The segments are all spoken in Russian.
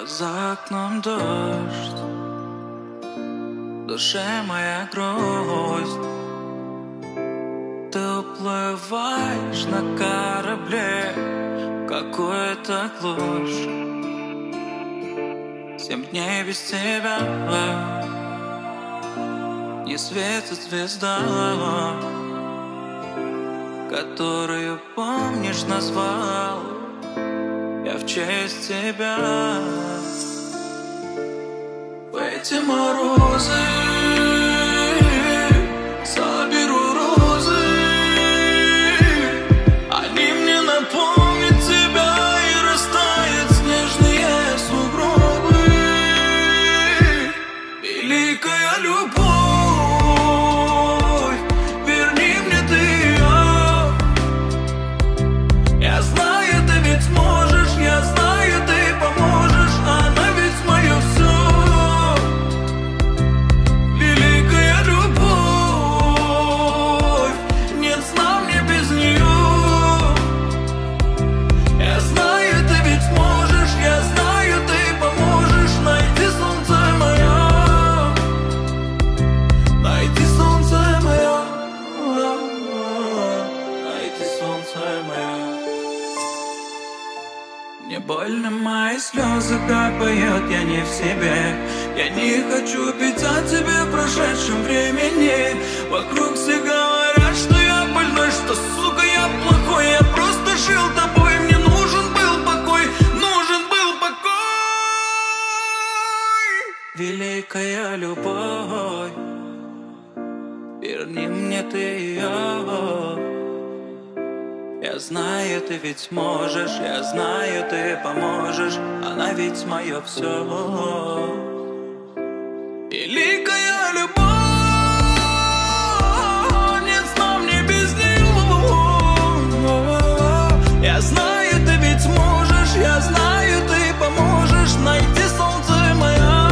За окном дождь, в душе моя грусть. Ты уплываешь на корабле в какую-то глушь. 7 дней без тебя не светит звезда, которую, помнишь, назвал я в честь тебя. В эти морозы соберу розы, они мне напомнят тебя, и растают снежные сугробы. Великая любовь, верни мне ты ее. Я знаю, ты ведь сможешь, я знаю, ты поможешь, она ведь мое все. Великая любовь, нет сна мне без нее. Я знаю, ты ведь сможешь, я знаю, ты поможешь. Найди солнце мое, найди солнце мое, найди солнце мое. Мне больно, мои слезы капают, я не в себе. Я не хочу пить о тебе в прошедшем времени. Вокруг все говорят, что я больной, что, сука, я плохой. Я просто жил тобой, мне нужен был покой, нужен был покой. Великая любовь, верни мне ты ее. Я знаю, ты ведь сможешь, я знаю, ты поможешь, она ведь мое все. Великая любовь, нет сна мне без нее. Я знаю, ты ведь сможешь, я знаю, ты поможешь. Найди солнце мое,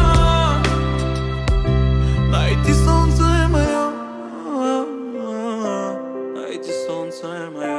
найди солнце мое, найди солнце мое.